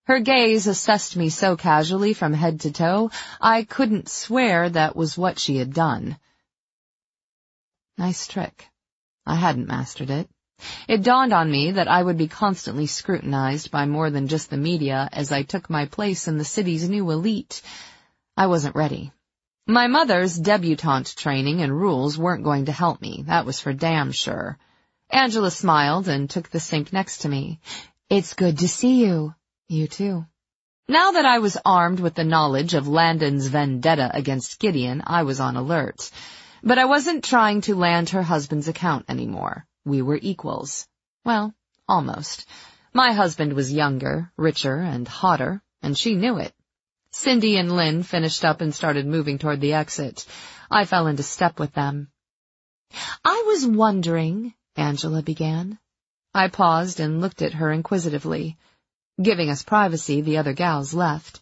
Her gaze assessed me so casually from head to toe, I couldn't swear that was what she had done. Nice trick. I hadn't mastered it. It dawned on me that I would be constantly scrutinized by more than just the media as I took my place in the city's new elite. I wasn't ready. My mother's debutante training and rules weren't going to help me, that was for damn sure. Angela smiled and took the sink next to me. "It's good to see you." "You too." Now that I was armed with the knowledge of Landon's vendetta against Gideon, I was on alert. But I wasn't trying to land her husband's account anymore. We were equals. Well, almost. My husband was younger, richer, and hotter, and she knew it. Cindy and Lynn finished up and started moving toward the exit. I fell into step with them. "I was wondering," Angela began. I paused and looked at her inquisitively. Giving us privacy, the other gals left.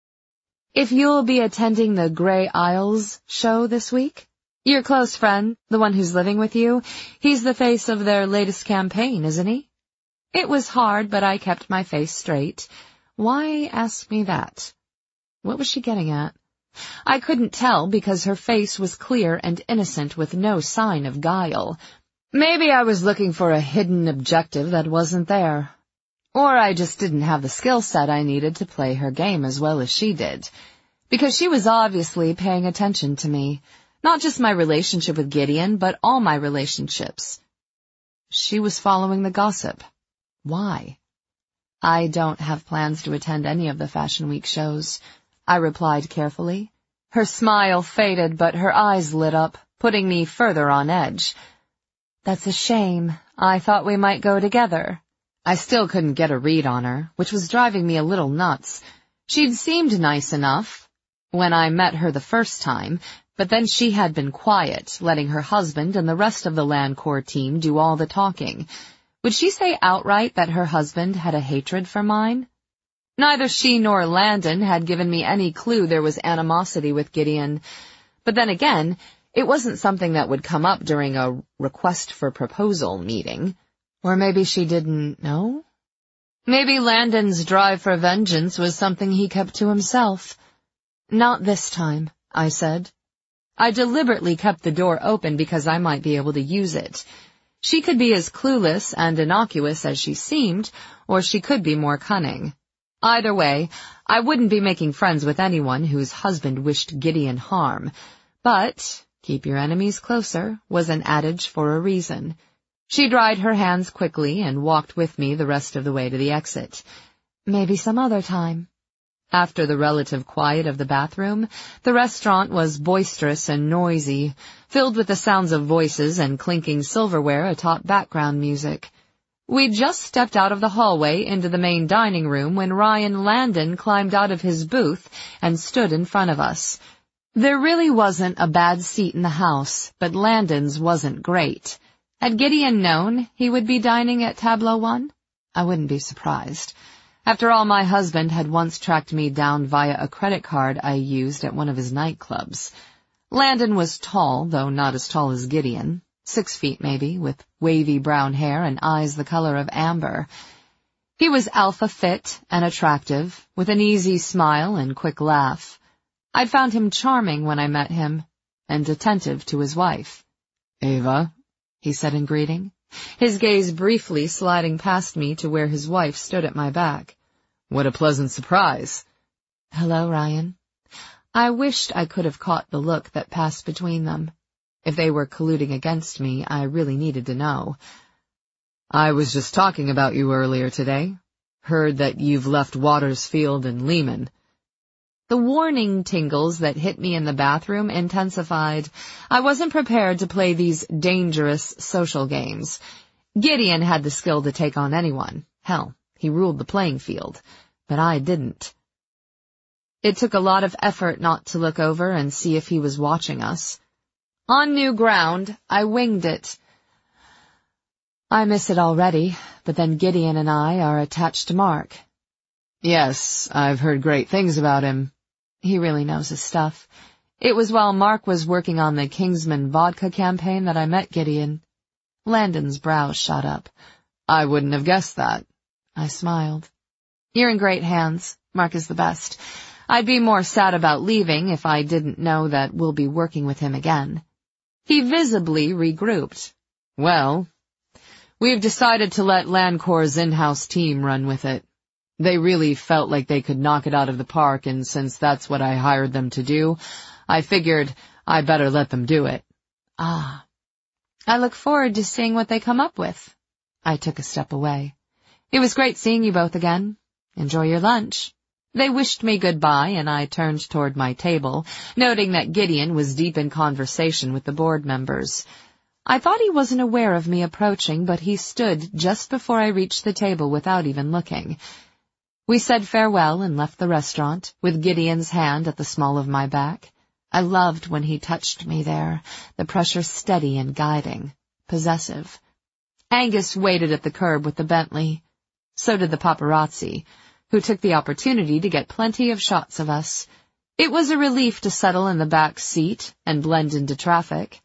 "If you'll be attending the Grey Isles show this week? Your close friend, the one who's living with you, he's the face of their latest campaign, isn't he?" It was hard, but I kept my face straight. Why ask me that? What was she getting at? I couldn't tell because her face was clear and innocent with no sign of guile. Maybe I was looking for a hidden objective that wasn't there. Or I just didn't have the skill set I needed to play her game as well as she did. Because she was obviously paying attention to me. Not just my relationship with Gideon, but all my relationships. She was following the gossip. Why? "I don't have plans to attend any of the Fashion Week shows," I replied carefully. Her smile faded, but her eyes lit up, putting me further on edge. "That's a shame. I thought we might go together." I still couldn't get a read on her, which was driving me a little nuts. She'd seemed nice enough when I met her the first time, but then she had been quiet, letting her husband and the rest of the Landcorps team do all the talking. Would she say outright that her husband had a hatred for mine? Neither she nor Landon had given me any clue there was animosity with Gideon. But then again, it wasn't something that would come up during a request for proposal meeting. Or maybe she didn't know? Maybe Landon's drive for vengeance was something he kept to himself. "Not this time," I said. I deliberately kept the door open because I might be able to use it. She could be as clueless and innocuous as she seemed, or she could be more cunning. Either way, I wouldn't be making friends with anyone whose husband wished Gideon harm. But keep your enemies closer was an adage for a reason. She dried her hands quickly and walked with me the rest of the way to the exit. "Maybe some other time." After the relative quiet of the bathroom, the restaurant was boisterous and noisy, filled with the sounds of voices and clinking silverware atop background music. We'd just stepped out of the hallway into the main dining room when Ryan Landon climbed out of his booth and stood in front of us. There really wasn't a bad seat in the house, but Landon's wasn't great. Had Gideon known he would be dining at Tableau 1? I wouldn't be surprised. After all, my husband had once tracked me down via a credit card I used at one of his nightclubs. Landon was tall, though not as tall as Gideon, 6 feet maybe, with wavy brown hair and eyes the color of amber. He was alpha fit and attractive, with an easy smile and quick laugh. I'd found him charming when I met him, and attentive to his wife. "Ava," he said in greeting, his gaze briefly sliding past me to where his wife stood at my back. "What a pleasant surprise." "Hello, Ryan." I wished I could have caught the look that passed between them. If they were colluding against me, I really needed to know. "I was just talking about you earlier today. Heard that you've left Watersfield and Lehman." The warning tingles that hit me in the bathroom intensified. I wasn't prepared to play these dangerous social games. Gideon had the skill to take on anyone. Hell, he ruled the playing field. But I didn't. It took a lot of effort not to look over and see if he was watching us. On new ground, I winged it. "I miss it already, but then Gideon and I are attached to Mark." "Yes, I've heard great things about him." He really knows his stuff. It was while Mark was working on the Kingsman vodka campaign that I met Gideon. Landon's brows shot up. "I wouldn't have guessed that." I smiled. You're in great hands. Mark is the best. I'd be more sad about leaving if I didn't know that we'll be working with him again. He visibly regrouped. Well, we've decided to let Landcor's in-house team run with it. They really felt like they could knock it out of the park, and since that's what I hired them to do, I figured I better let them do it. Ah. I look forward to seeing what they come up with. I took a step away. It was great seeing you both again. Enjoy your lunch. They wished me goodbye, and I turned toward my table, noting that Gideon was deep in conversation with the board members. I thought he wasn't aware of me approaching, but he stood just before I reached the table without even looking. We said farewell and left the restaurant, with Gideon's hand at the small of my back. I loved when he touched me there, the pressure steady and guiding, possessive. Angus waited at the curb with the Bentley. So did the paparazzi, who took the opportunity to get plenty of shots of us. It was a relief to settle in the back seat and blend into traffic.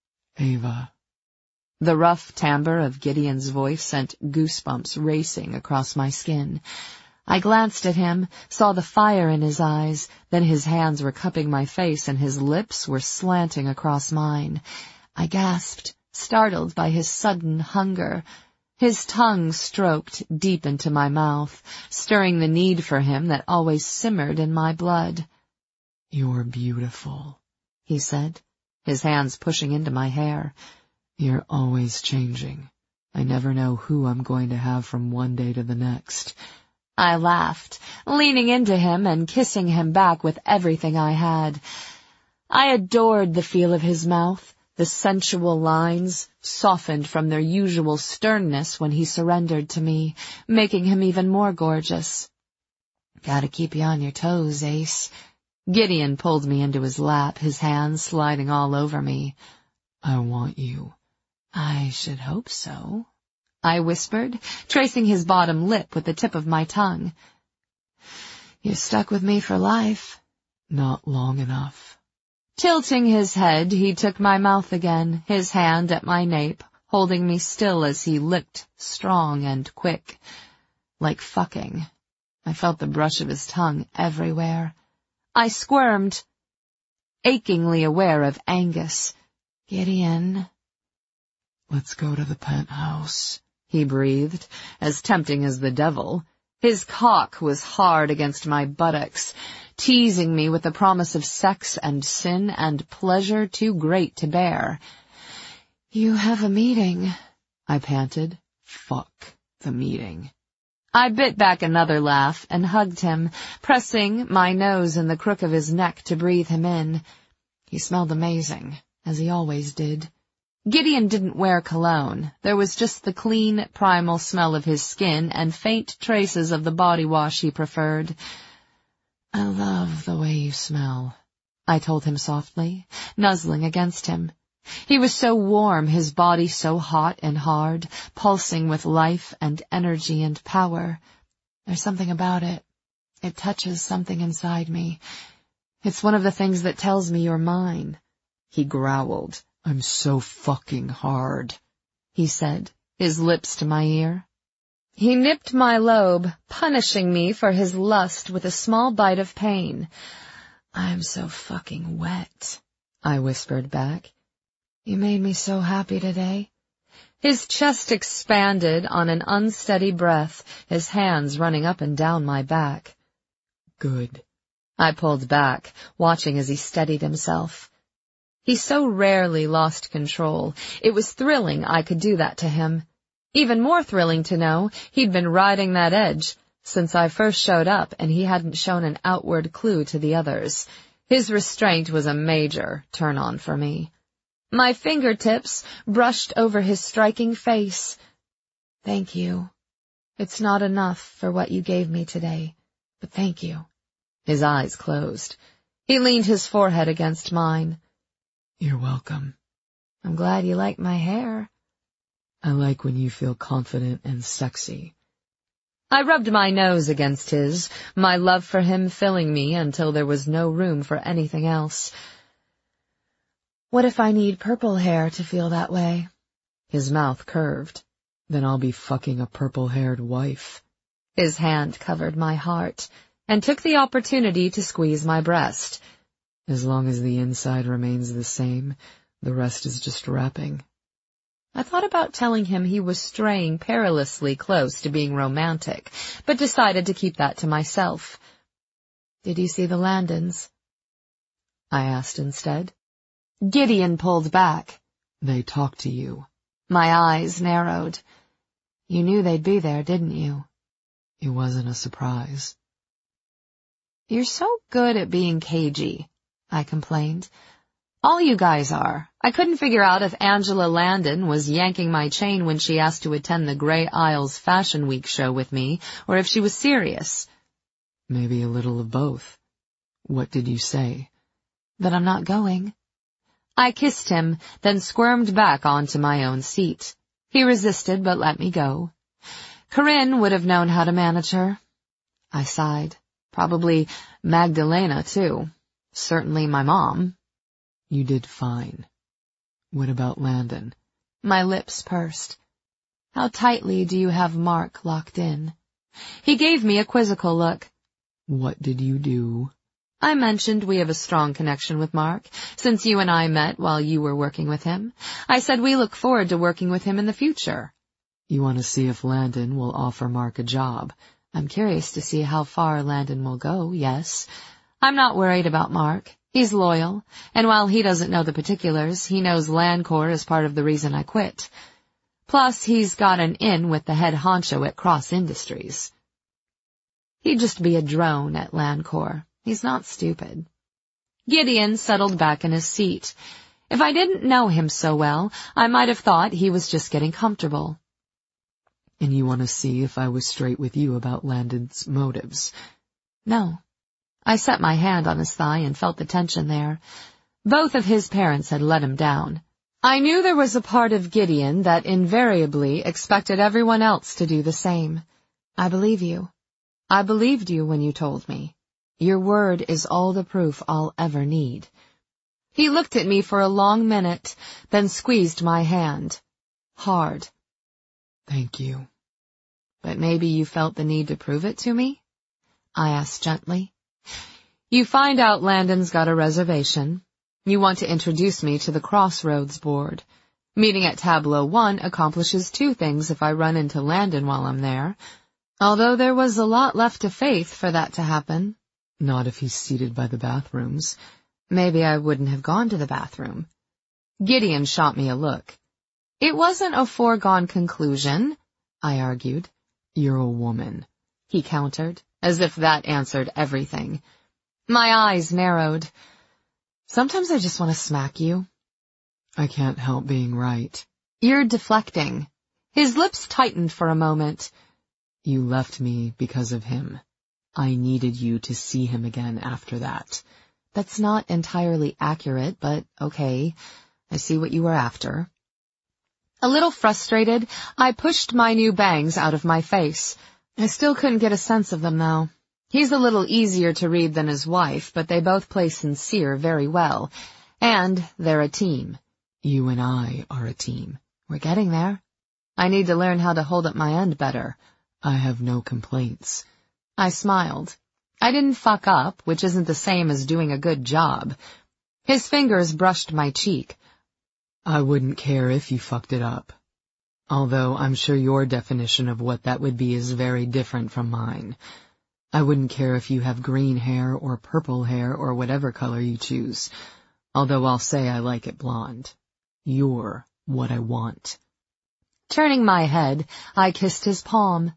Ava. The rough timbre of Gideon's voice sent goosebumps racing across my skin. I glanced at him, saw the fire in his eyes, then his hands were cupping my face and his lips were slanting across mine. I gasped, startled by his sudden hunger. His tongue stroked deep into my mouth, stirring the need for him that always simmered in my blood. You're beautiful, he said, his hands pushing into my hair. You're always changing. I never know who I'm going to have from one day to the next. I laughed, leaning into him and kissing him back with everything I had. I adored the feel of his mouth, the sensual lines, softened from their usual sternness when he surrendered to me, making him even more gorgeous. Gotta keep you on your toes, Ace. Gideon pulled me into his lap, his hands sliding all over me. I want you. I should hope so, I whispered, tracing his bottom lip with the tip of my tongue. You're stuck with me for life. Not long enough. Tilting his head, he took my mouth again, his hand at my nape, holding me still as he licked strong and quick. Like fucking. I felt the brush of his tongue everywhere. I squirmed, achingly aware of Angus. Gideon. Let's go to the penthouse, he breathed, as tempting as the devil. His cock was hard against my buttocks, teasing me with the promise of sex and sin and pleasure too great to bear. You have a meeting, I panted. Fuck the meeting. I bit back another laugh and hugged him, pressing my nose in the crook of his neck to breathe him in. He smelled amazing, as he always did. Gideon didn't wear cologne. There was just the clean, primal smell of his skin and faint traces of the body wash he preferred. I love the way you smell, I told him softly, nuzzling against him. He was so warm, his body so hot and hard, pulsing with life and energy and power. There's something about it. It touches something inside me. It's one of the things that tells me you're mine. He growled. I'm so fucking hard, he said, his lips to my ear. He nipped my lobe, punishing me for his lust with a small bite of pain. I'm so fucking wet, I whispered back. You made me so happy today. His chest expanded on an unsteady breath, his hands running up and down my back. Good. I pulled back, watching as he steadied himself. He so rarely lost control. It was thrilling I could do that to him. Even more thrilling to know he'd been riding that edge since I first showed up and he hadn't shown an outward clue to the others. His restraint was a major turn-on for me. My fingertips brushed over his striking face. Thank you. It's not enough for what you gave me today, but thank you. His eyes closed. He leaned his forehead against mine. You're welcome. I'm glad you like my hair. I like when you feel confident and sexy. I rubbed my nose against his, my love for him filling me until there was no room for anything else. What if I need purple hair to feel that way? His mouth curved. Then I'll be fucking a purple-haired wife. His hand covered my heart and took the opportunity to squeeze my breast. As long as the inside remains the same, the rest is just wrapping. I thought about telling him he was straying perilously close to being romantic, but decided to keep that to myself. "Did you see the Landons?" I asked instead. Gideon pulled back. They talked to you. My eyes narrowed. "You knew they'd be there, didn't you?" It wasn't a surprise. "You're so good at being cagey," I complained. "All you guys are. I couldn't figure out if Angela Landon was yanking my chain when she asked to attend the Grey Isles Fashion Week show with me, or if she was serious." Maybe a little of both. What did you say? "That I'm not going." I kissed him, then squirmed back onto my own seat. He resisted, but let me go. Corinne would have known how to manage her. I sighed. Probably Magdalena, too. Certainly my mom. You did fine. What about Landon? My lips pursed. "How tightly do you have Mark locked in?" He gave me a quizzical look. What did you do? I mentioned we have a strong connection with Mark, since you and I met while you were working with him. I said we look forward to working with him in the future. You want to see if Landon will offer Mark a job. I'm curious to see how far Landon will go, yes. I'm not worried about Mark. He's loyal, and while he doesn't know the particulars, he knows Landcor is part of the reason I quit. Plus, he's got an in with the head honcho at Cross Industries. He'd just be a drone at Landcor. He's not stupid. Gideon settled back in his seat. If I didn't know him so well, I might have thought he was just getting comfortable. And you want to see if I was straight with you about Landon's motives? No. I set my hand on his thigh and felt the tension there. Both of his parents had let him down. I knew there was a part of Gideon that invariably expected everyone else to do the same. I believe you. I believed you when you told me. Your word is all the proof I'll ever need. He looked at me for a long minute, then squeezed my hand. Hard. Thank you. But maybe you felt the need to prove it to me? I asked gently. You find out Landon's got a reservation. You want to introduce me to the Crossroads board. Meeting at Tableau 1 accomplishes two things if I run into Landon while I'm there. Although there was a lot left to Faith for that to happen. Not if he's seated by the bathrooms. Maybe I wouldn't have gone to the bathroom. Gideon shot me a look. It wasn't a foregone conclusion, I argued. You're a woman, he countered, as if that answered everything. My eyes narrowed. Sometimes I just want to smack you. I can't help being right. You're deflecting. His lips tightened for a moment. You left me because of him. I needed you to see him again after that. That's not entirely accurate, but okay. I see what you were after. A little frustrated, I pushed my new bangs out of my face. I still couldn't get a sense of them, though. He's a little easier to read than his wife, but they both play sincere very well. And they're a team. You and I are a team. We're getting there. I need to learn how to hold up my end better. I have no complaints. I smiled. I didn't fuck up, which isn't the same as doing a good job. His fingers brushed my cheek. I wouldn't care if you fucked it up. Although I'm sure your definition of what that would be is very different from mine. I wouldn't care if you have green hair or purple hair or whatever color you choose. Although I'll say I like it blonde. You're what I want. Turning my head, I kissed his palm.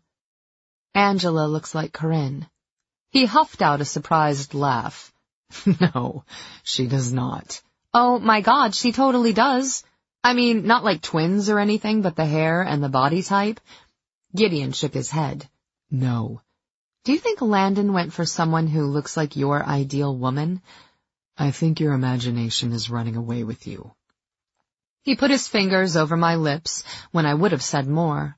Angela looks like Corinne. He huffed out a surprised laugh. No, she does not. Oh my God, she totally does. I mean, not like twins or anything, but the hair and the body type. Gideon shook his head. No. Do you think Landon went for someone who looks like your ideal woman? I think your imagination is running away with you. He put his fingers over my lips when I would have said more.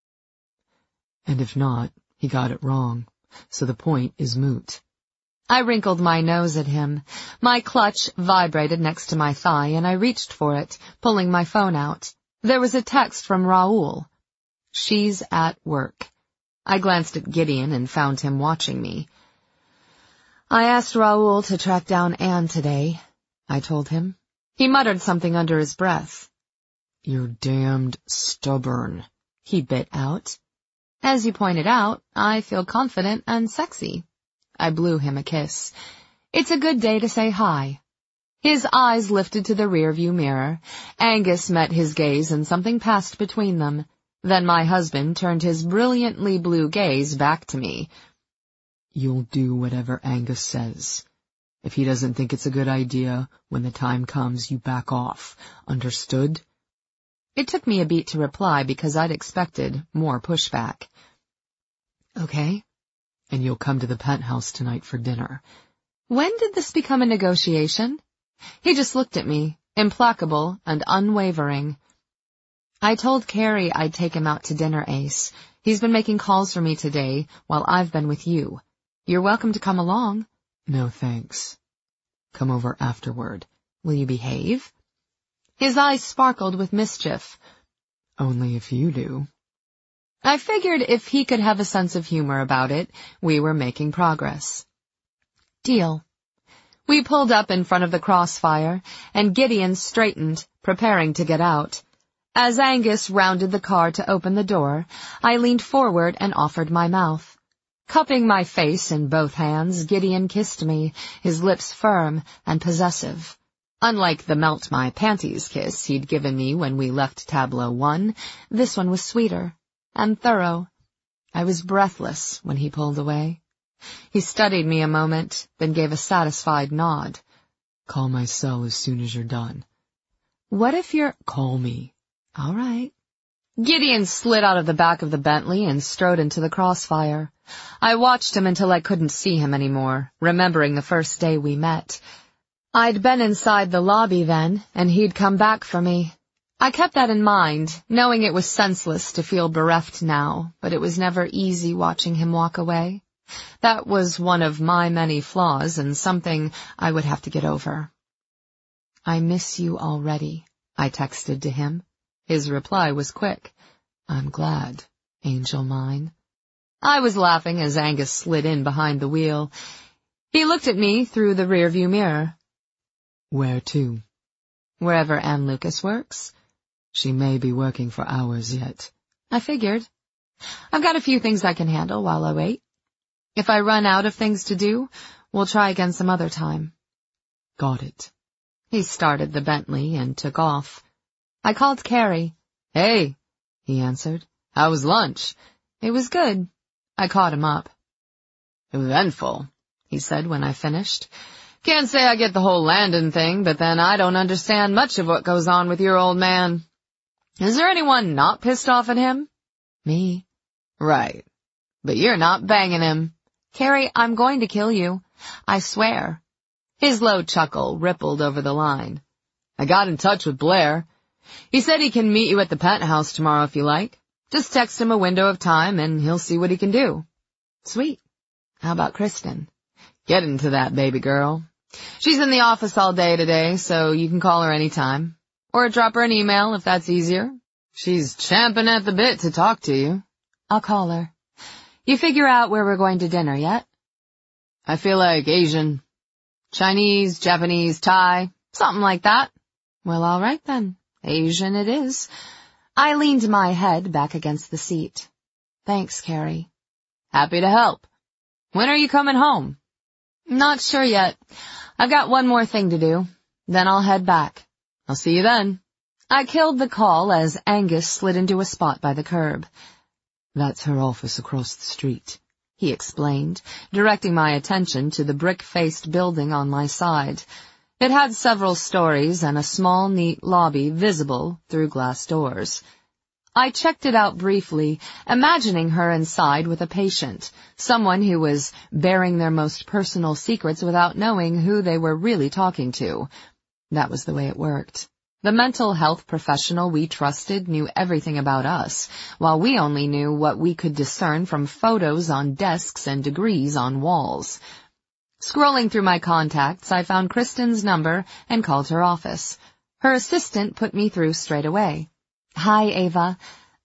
And if not, he got it wrong, so the point is moot. I wrinkled my nose at him. My clutch vibrated next to my thigh, and I reached for it, pulling my phone out. There was a text from Raoul. She's at work. I glanced at Gideon and found him watching me. I asked Raoul to track down Anne today, I told him. He muttered something under his breath. You're damned stubborn, he bit out. As you pointed out, I feel confident and sexy. I blew him a kiss. It's a good day to say hi. His eyes lifted to the rearview mirror. Angus met his gaze and something passed between them. Then my husband turned his brilliantly blue gaze back to me. You'll do whatever Angus says. If he doesn't think it's a good idea, when the time comes, you back off. Understood? It took me a beat to reply because I'd expected more pushback. Okay. And you'll come to the penthouse tonight for dinner. When did this become a negotiation? He just looked at me, implacable and unwavering. I told Carrie I'd take him out to dinner, Ace. He's been making calls for me today while I've been with you. You're welcome to come along. No, thanks. Come over afterward. Will you behave? His eyes sparkled with mischief. Only if you do. I figured if he could have a sense of humor about it, we were making progress. Deal. We pulled up in front of the Crossfire, and Gideon straightened, preparing to get out. As Angus rounded the car to open the door, I leaned forward and offered my mouth. Cupping my face in both hands, Gideon kissed me, his lips firm and possessive. Unlike the melt-my-panties kiss he'd given me when we left Tableau 1, this one was sweeter and thorough. I was breathless when he pulled away. He studied me a moment, then gave a satisfied nod. Call my cell as soon as you're done. What if you're— Call me. All right. Gideon slid out of the back of the Bentley and strode into the Crossfire. I watched him until I couldn't see him anymore, remembering the first day we met. I'd been inside the lobby then, and he'd come back for me. I kept that in mind, knowing it was senseless to feel bereft now, but it was never easy watching him walk away. That was one of my many flaws and something I would have to get over. I miss you already, I texted to him. His reply was quick. I'm glad, angel mine. I was laughing as Angus slid in behind the wheel. He looked at me through the rearview mirror. Where to? Wherever Anne Lucas works. She may be working for hours yet. I figured. I've got a few things I can handle while I wait. If I run out of things to do, we'll try again some other time. Got it. He started the Bentley and took off. I called Carrie. Hey, he answered. How was lunch? It was good. I caught him up. Eventful, he said when I finished. Can't say I get the whole Landon thing, but then I don't understand much of what goes on with your old man. Is there anyone not pissed off at him? Me. Right. But you're not banging him. Carrie, I'm going to kill you. I swear. His low chuckle rippled over the line. I got in touch with Blair. He said he can meet you at the penthouse tomorrow if you like. Just text him a window of time and he'll see what he can do. Sweet. How about Kristen? Get into that, baby girl. She's in the office all day today, so you can call her anytime. Or drop her an email if that's easier. She's champing at the bit to talk to you. I'll call her. You figure out where we're going to dinner yet? I feel like Asian. Chinese, Japanese, Thai, something like that. Well, all right then. Asian it is. I leaned my head back against the seat. Thanks, Carrie. Happy to help. When are you coming home? Not sure yet. I've got one more thing to do. Then I'll head back. I'll see you then. I killed the call as Angus slid into a spot by the curb. That's her office across the street, he explained, directing my attention to the brick-faced building on my side. It had several stories and a small, neat lobby visible through glass doors. I checked it out briefly, imagining her inside with a patient, someone who was bearing their most personal secrets without knowing who they were really talking to. That was the way it worked. The mental health professional we trusted knew everything about us, while we only knew what we could discern from photos on desks and degrees on walls. Scrolling through my contacts, I found Kristen's number and called her office. Her assistant put me through straight away. Hi, Ava.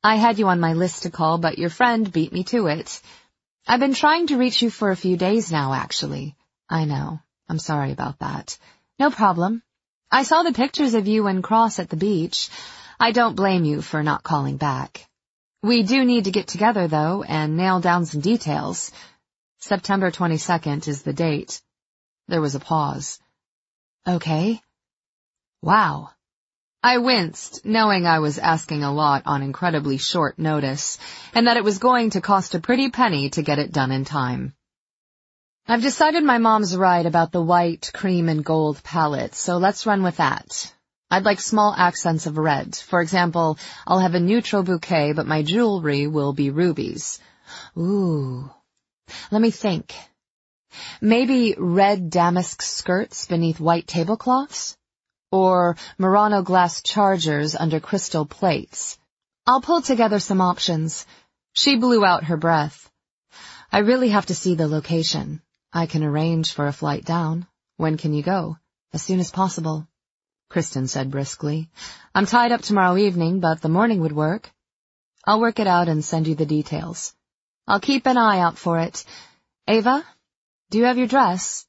I had you on my list to call, but your friend beat me to it. I've been trying to reach you for a few days now, actually. I know. I'm sorry about that. No problem. I saw the pictures of you and Cross at the beach. I don't blame you for not calling back. We do need to get together, though, and nail down some details. September 22nd is the date. There was a pause. Okay. Wow. I winced, knowing I was asking a lot on incredibly short notice, and that it was going to cost a pretty penny to get it done in time. I've decided my mom's right about the white, cream, and gold palette, so let's run with that. I'd like small accents of red. For example, I'll have a neutral bouquet, but my jewelry will be rubies. Ooh. Let me think. Maybe red damask skirts beneath white tablecloths? Or Murano glass chargers under crystal plates. I'll pull together some options. She blew out her breath. I really have to see the location. I can arrange for a flight down. When can you go? As soon as possible. Kristen said briskly. I'm tied up tomorrow evening, but the morning would work. I'll work it out and send you the details. I'll keep an eye out for it. Ava, do you have your dress?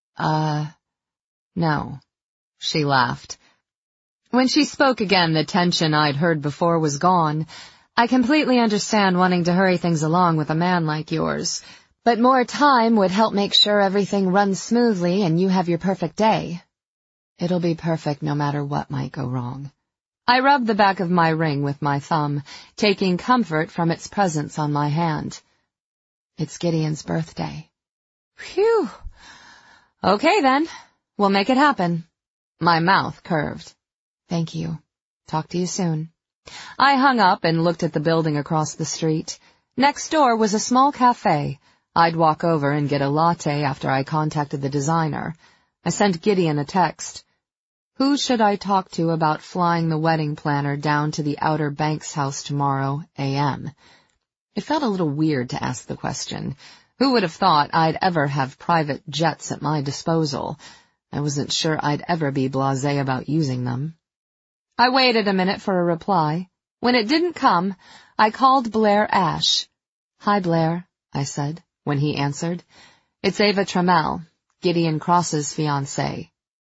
No. She laughed. When she spoke again, the tension I'd heard before was gone. I completely understand wanting to hurry things along with a man like yours, but more time would help make sure everything runs smoothly and you have your perfect day. It'll be perfect no matter what might go wrong. I rubbed the back of my ring with my thumb, taking comfort from its presence on my hand. It's Gideon's birthday. Phew. Okay then, we'll make it happen. My mouth curved. Thank you. Talk to you soon. I hung up and looked at the building across the street. Next door was a small cafe. I'd walk over and get a latte after I contacted the designer. I sent Gideon a text. Who should I talk to about flying the wedding planner down to the Outer Banks house tomorrow, a.m.? It felt a little weird to ask the question. Who would have thought I'd ever have private jets at my disposal? I wasn't sure I'd ever be blasé about using them. I waited a minute for a reply. When it didn't come, I called Blair Ash. Hi, Blair, I said, when he answered. It's Ava Trammell, Gideon Cross's fiancée.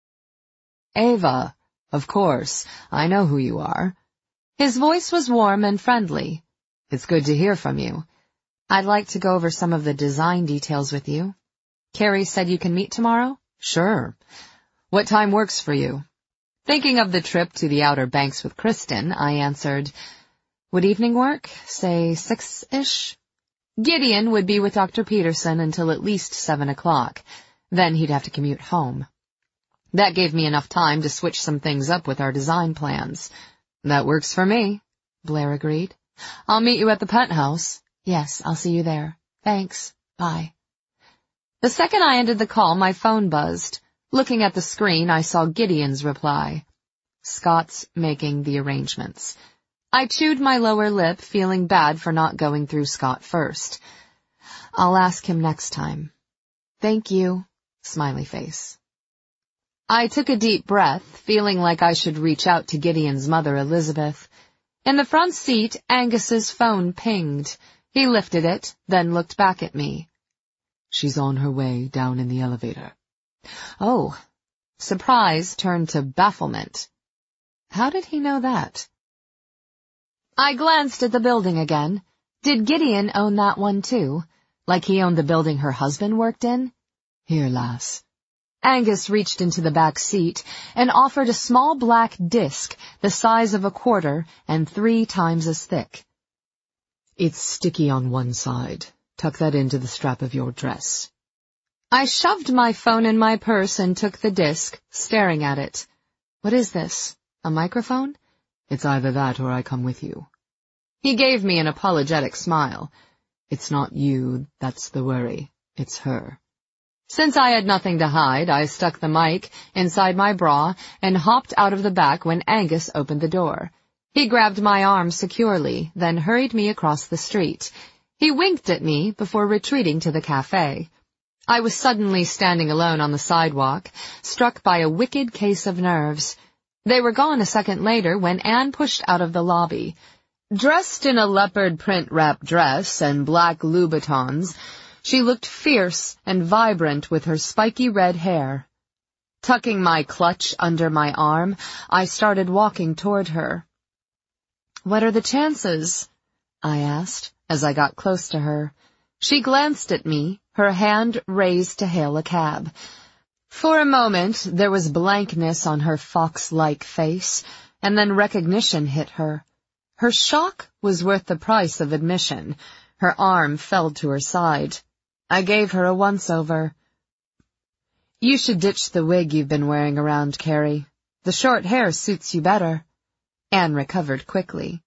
Ava, of course, I know who you are. His voice was warm and friendly. It's good to hear from you. I'd like to go over some of the design details with you. Carrie said you can meet tomorrow? Sure. What time works for you? Thinking of the trip to the Outer Banks with Kristen, I answered, would evening work? Say 6-ish? Gideon would be with Dr. Peterson until at least 7 o'clock. Then he'd have to commute home. That gave me enough time to switch some things up with our design plans. That works for me, Blair agreed. I'll meet you at the penthouse. Yes, I'll see you there. Thanks. Bye. The second I ended the call, my phone buzzed. Looking at the screen, I saw Gideon's reply. Scott's making the arrangements. I chewed my lower lip, feeling bad for not going through Scott first. I'll ask him next time. Thank you. Smiley face. I took a deep breath, feeling like I should reach out to Gideon's mother, Elizabeth. In the front seat, Angus's phone pinged. He lifted it, then looked back at me. She's on her way down in the elevator. Oh. Surprise turned to bafflement. How did he know that? I glanced at the building again. Did Gideon own that one too? Like he owned the building her husband worked in? Here, lass. Angus reached into the back seat and offered a small black disc the size of a quarter and 3 times as thick. It's sticky on one side. Tuck that into the strap of your dress. I shoved my phone in my purse and took the disc, staring at it. What is this? A microphone? It's either that or I come with you. He gave me an apologetic smile. It's not you that's the worry. It's her. Since I had nothing to hide, I stuck the mic inside my bra and hopped out of the back when Angus opened the door. He grabbed my arm securely, then hurried me across the street. He winked at me before retreating to the cafe. I was suddenly standing alone on the sidewalk, struck by a wicked case of nerves. They were gone a second later when Anne pushed out of the lobby. Dressed in a leopard print wrap dress and black Louboutins, she looked fierce and vibrant with her spiky red hair. Tucking my clutch under my arm, I started walking toward her. "What are the chances?" I asked as I got close to her. She glanced at me, her hand raised to hail a cab. For a moment, there was blankness on her fox-like face, and then recognition hit her. Her shock was worth the price of admission. Her arm fell to her side. I gave her a once-over. "You should ditch the wig you've been wearing around, Carrie. The short hair suits you better." Anne recovered quickly.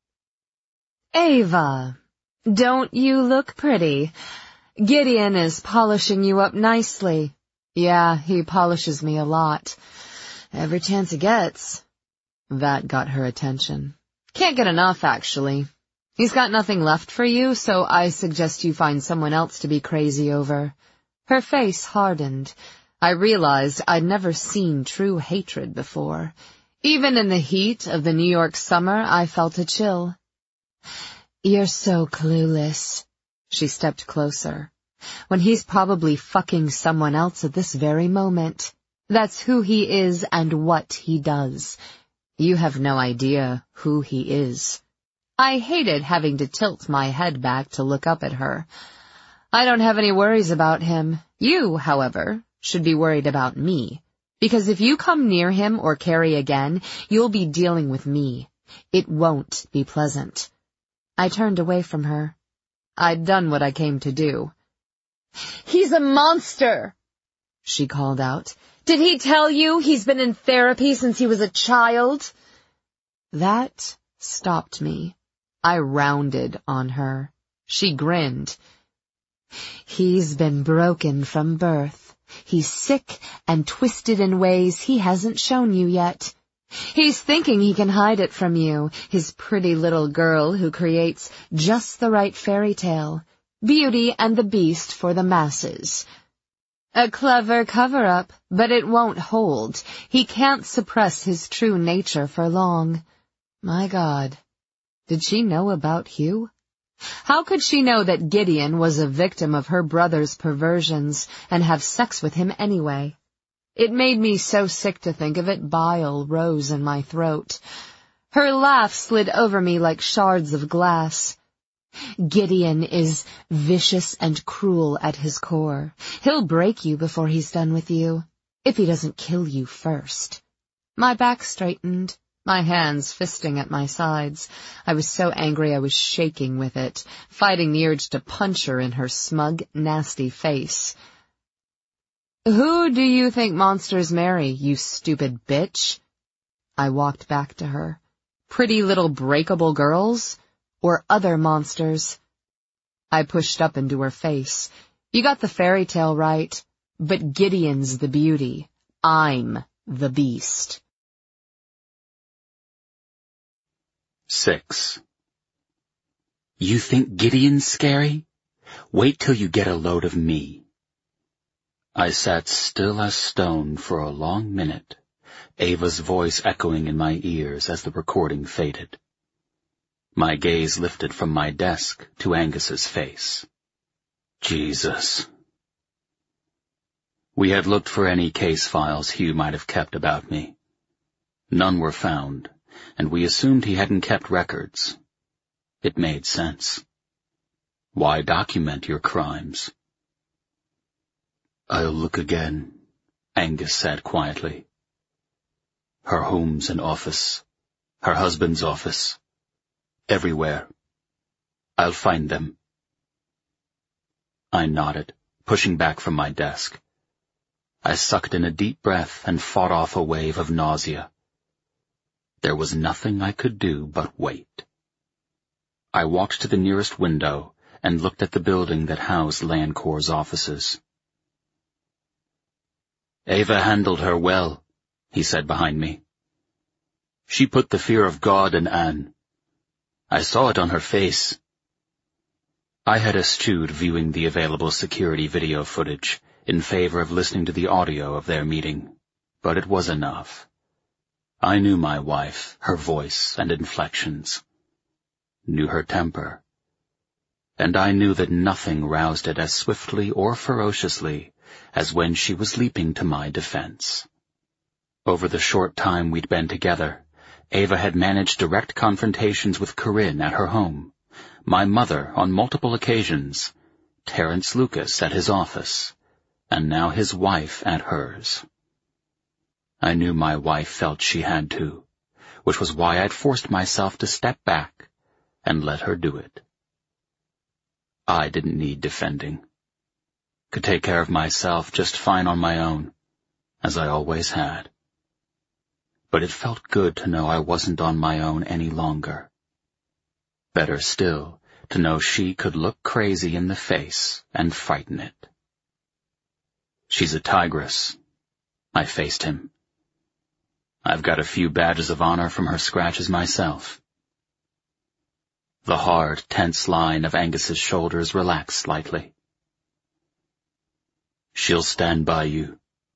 "Ava, don't you look pretty? Gideon is polishing you up nicely." "Yeah, he polishes me a lot. Every chance he gets." That got her attention. "Can't get enough, actually. He's got nothing left for you, so I suggest you find someone else to be crazy over." Her face hardened. I realized I'd never seen true hatred before. Even in the heat of the New York summer, I felt a chill. "You're so clueless." She stepped closer. "When he's probably fucking someone else at this very moment. That's who he is and what he does. You have no idea who he is." I hated having to tilt my head back to look up at her. "I don't have any worries about him. You, however, should be worried about me. Because if you come near him or Carrie again, you'll be dealing with me. It won't be pleasant." I turned away from her. I'd done what I came to do. "He's a monster!" she called out. "Did he tell you he's been in therapy since he was a child?" That stopped me. I rounded on her. She grinned. "He's been broken from birth. He's sick and twisted in ways he hasn't shown you yet. He's thinking he can hide it from you, his pretty little girl who creates just the right fairy tale, Beauty and the Beast for the masses. A clever cover-up, but it won't hold. He can't suppress his true nature for long." My God, did she know about Hugh? How could she know that Gideon was a victim of her brother's perversions and have sex with him anyway? It made me so sick to think of it, bile rose in my throat. Her laugh slid over me like shards of glass. "Gideon is vicious and cruel at his core. He'll break you before he's done with you, if he doesn't kill you first." My back straightened, my hands fisting at my sides. I was so angry I was shaking with it, fighting the urge to punch her in her smug, nasty face. "Who do you think monsters marry, you stupid bitch?" I walked back to her. "Pretty little breakable girls? Or other monsters?" I pushed up into her face. "You got the fairy tale right, but Gideon's the beauty. I'm the beast." 6. You think Gideon's scary? Wait till you get a load of me. I sat still as stone for a long minute, Ava's voice echoing in my ears as the recording faded. My gaze lifted from my desk to Angus's face. Jesus. We had looked for any case files Hugh might have kept about me. None were found, and we assumed he hadn't kept records. It made sense. Why document your crimes? "I'll look again," Angus said quietly. "Her homes and office, her husband's office, everywhere. I'll find them." I nodded, pushing back from my desk. I sucked in a deep breath and fought off a wave of nausea. There was nothing I could do but wait. I walked to the nearest window and looked at the building that housed Land Corps' offices. "Ava handled her well," he said behind me. "She put the fear of God in Anne. I saw it on her face." I had eschewed viewing the available security video footage in favor of listening to the audio of their meeting, but it was enough. I knew my wife, her voice and inflections. knew her temper, and I knew that nothing roused it as swiftly or ferociously as when she was leaping to my defense. Over the short time we'd been together, Ava had managed direct confrontations with Corinne at her home, my mother on multiple occasions, Terence Lucas at his office, and now his wife at hers. I knew my wife felt she had to, which was why I'd forced myself to step back and let her do it. I didn't need defending. Could take care of myself just fine on my own, as I always had. But it felt good to know I wasn't on my own any longer. Better still, to know she could look crazy in the face and frighten it. She's a tigress. I faced him. I've got a few badges of honor from her scratches myself. The hard, tense line of Angus's shoulders relaxed slightly. She'll stand by you.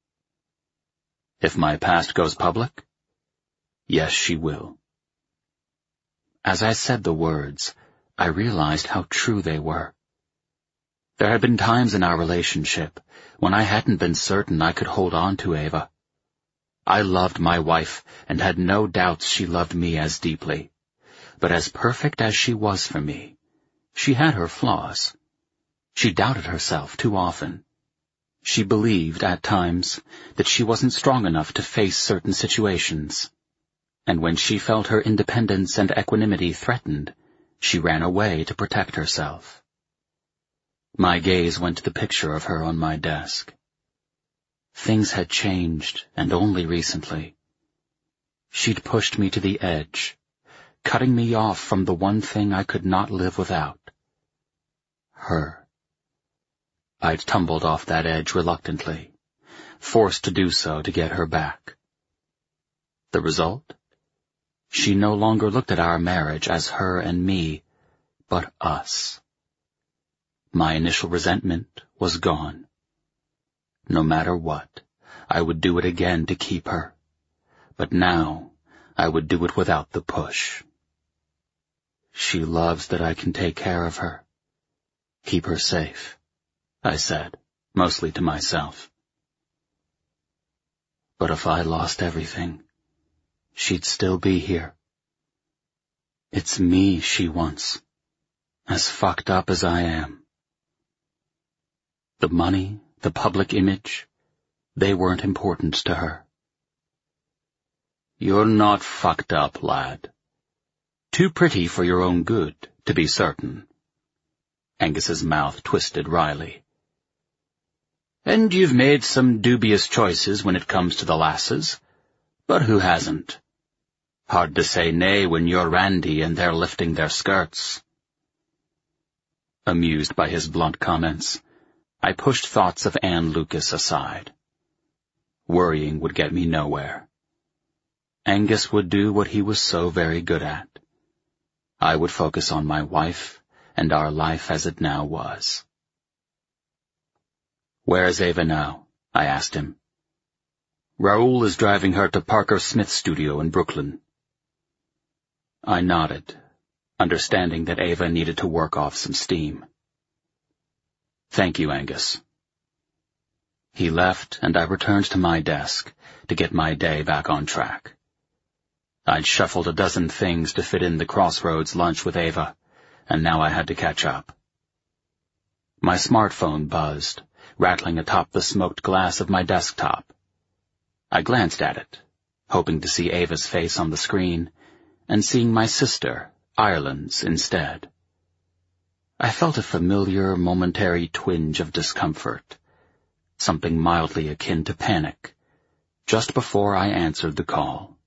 If my past goes public, yes, she will. As I said the words, I realized how true they were. There had been times in our relationship when I hadn't been certain I could hold on to Ava. I loved my wife and had no doubts she loved me as deeply. But as perfect as she was for me, she had her flaws. She doubted herself too often. She believed, at times, that she wasn't strong enough to face certain situations. And when she felt her independence and equanimity threatened, she ran away to protect herself. My gaze went to the picture of her on my desk. Things had changed, and only recently. She'd pushed me to the edge, cutting me off from the one thing I could not live without. Her. I'd tumbled off that edge reluctantly, forced to do so to get her back. The result? She no longer looked at our marriage as her and me, but us. My initial resentment was gone. No matter what, I would do it again to keep her. But now, I would do it without the push. She loves that I can take care of her. Keep her safe, I said, mostly to myself. But if I lost everything, she'd still be here. It's me she wants, as fucked up as I am. The money, the public image, they weren't important to her. You're not fucked up, lad. Too pretty for your own good, to be certain. Angus's mouth twisted wryly. And you've made some dubious choices when it comes to the lasses, but who hasn't? Hard to say nay when you're Randy and they're lifting their skirts. Amused by his blunt comments, I pushed thoughts of Anne Lucas aside. Worrying would get me nowhere. Angus would do what he was so very good at. I would focus on my wife and our life as it now was. Where is Ava now? I asked him. Raoul is driving her to Parker Smith's studio in Brooklyn. I nodded, understanding that Ava needed to work off some steam. Thank you, Angus. He left, and I returned to my desk to get my day back on track. I'd shuffled a dozen things to fit in the Crossroads lunch with Ava, and now I had to catch up. My smartphone buzzed, rattling atop the smoked glass of my desktop. I glanced at it, hoping to see Ava's face on the screen, and seeing my sister, Ireland's, instead. I felt a familiar, momentary twinge of discomfort, something mildly akin to panic, just before I answered the call.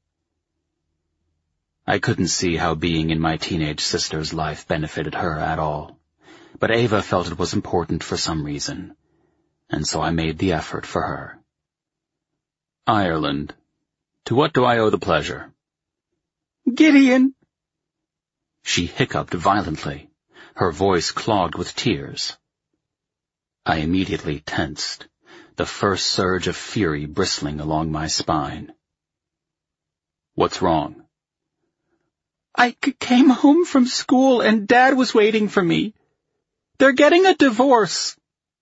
I couldn't see how being in my teenage sister's life benefited her at all, but Ava felt it was important for some reason, and so I made the effort for her. Ireland, to what do I owe the pleasure? Gideon! She hiccuped violently, her voice clogged with tears. I immediately tensed, the first surge of fury bristling along my spine. What's wrong? I came home from school and Dad was waiting for me. They're getting a divorce.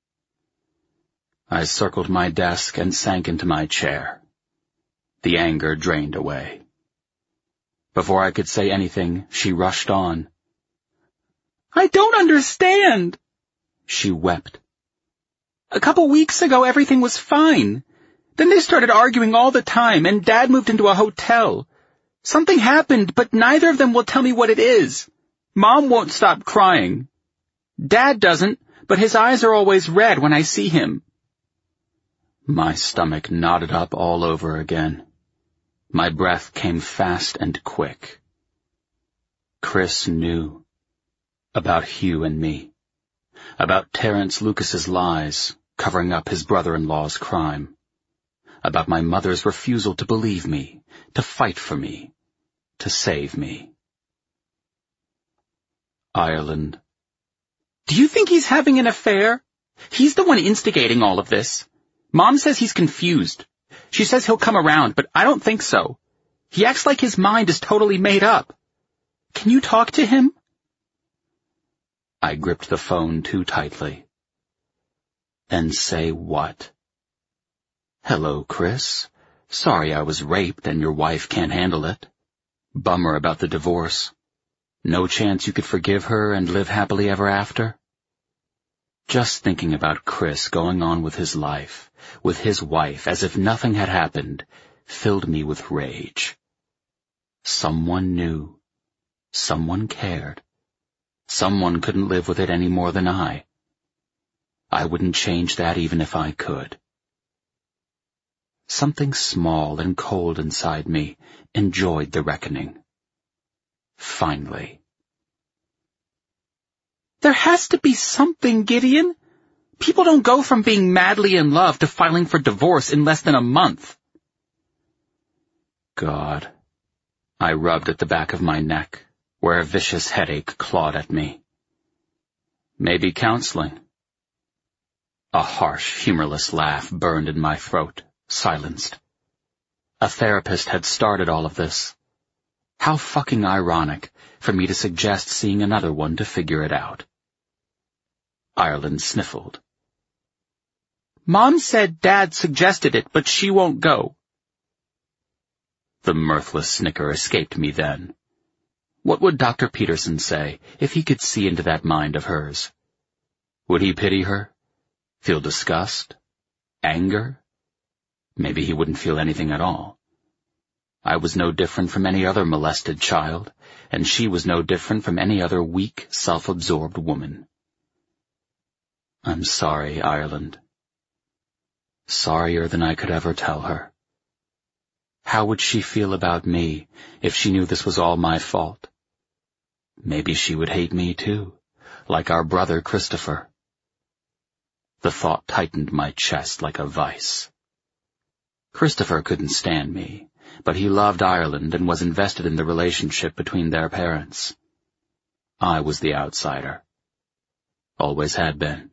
I circled my desk and sank into my chair. The anger drained away. Before I could say anything, she rushed on. I don't understand, she wept. A couple weeks ago, everything was fine. Then they started arguing all the time, and Dad moved into a hotel. Something happened, but neither of them will tell me what it is. Mom won't stop crying. Dad doesn't, but his eyes are always red when I see him. My stomach knotted up all over again. My breath came fast and quick. Chris knew. About Hugh and me. About Terence Lucas's lies, covering up his brother-in-law's crime. About my mother's refusal to believe me, to fight for me, to save me. Ireland. Do you think he's having an affair? He's the one instigating all of this. Mom says he's confused. She says he'll come around, but I don't think so. He acts like his mind is totally made up. Can you talk to him? I gripped the phone too tightly. And say what? Hello, Chris. Sorry I was raped and your wife can't handle it. Bummer about the divorce. No chance you could forgive her and live happily ever after? Just thinking about Chris going on with his life, with his wife, as if nothing had happened, filled me with rage. Someone knew. Someone cared. Someone couldn't live with it any more than I. I wouldn't change that even if I could. Something small and cold inside me enjoyed the reckoning. Finally. There has to be something, Gideon. People don't go from being madly in love to filing for divorce in less than a month. God. I rubbed at the back of my neck, where a vicious headache clawed at me. Maybe counseling. A harsh, humorless laugh burned in my throat, silenced. A therapist had started all of this. How fucking ironic for me to suggest seeing another one to figure it out. Ireland sniffled. Mom said Dad suggested it, but she won't go. The mirthless snicker escaped me then. What would Dr. Peterson say if he could see into that mind of hers? Would he pity her? Feel disgust? Anger? Maybe he wouldn't feel anything at all. I was no different from any other molested child, and she was no different from any other weak, self-absorbed woman. I'm sorry, Ireland. Sorrier than I could ever tell her. How would she feel about me if she knew this was all my fault? Maybe she would hate me too, like our brother Christopher. The thought tightened my chest like a vice. Christopher couldn't stand me, but he loved Ireland and was invested in the relationship between their parents. I was the outsider. Always had been.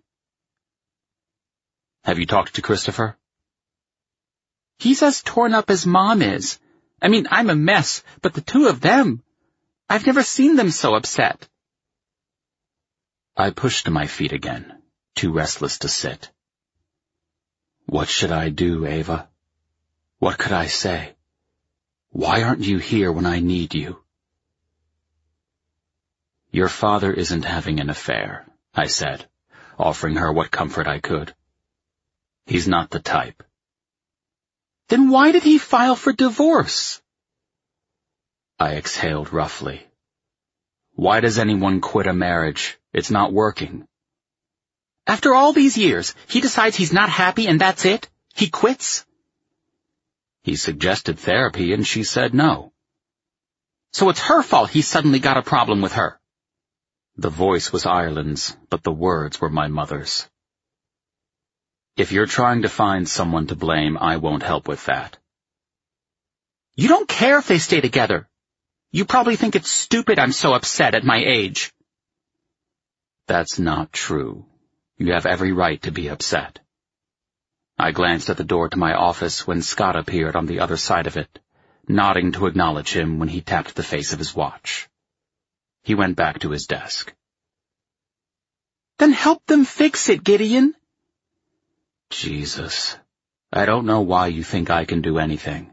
Have you talked to Christopher? He's as torn up as Mom is. I mean, I'm a mess, but the two of them, I've never seen them so upset. I pushed to my feet again, too restless to sit. What should I do, Ava? What could I say? Why aren't you here when I need you? Your father isn't having an affair, I said, offering her what comfort I could. He's not the type. Then why did he file for divorce? I exhaled roughly. Why does anyone quit a marriage? It's not working. After all these years, he decides he's not happy and that's it? He quits? He suggested therapy and she said no. So it's her fault he suddenly got a problem with her. The voice was Ireland's, but the words were my mother's. If you're trying to find someone to blame, I won't help with that. You don't care if they stay together. You probably think it's stupid I'm so upset at my age. That's not true. You have every right to be upset. I glanced at the door to my office when Scott appeared on the other side of it, nodding to acknowledge him when he tapped the face of his watch. He went back to his desk. Then help them fix it, Gideon. Jesus, I don't know why you think I can do anything.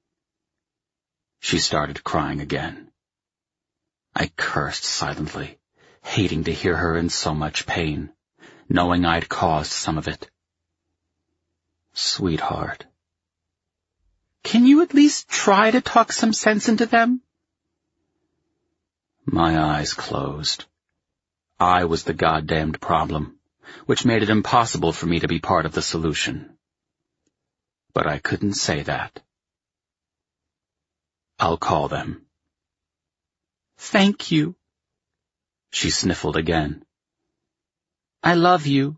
She started crying again. I cursed silently, hating to hear her in so much pain, knowing I'd caused some of it. Sweetheart. Can you at least try to talk some sense into them? My eyes closed. I was the goddamned problem, which made it impossible for me to be part of the solution. But I couldn't say that. I'll call them. Thank you. She sniffled again. I love you.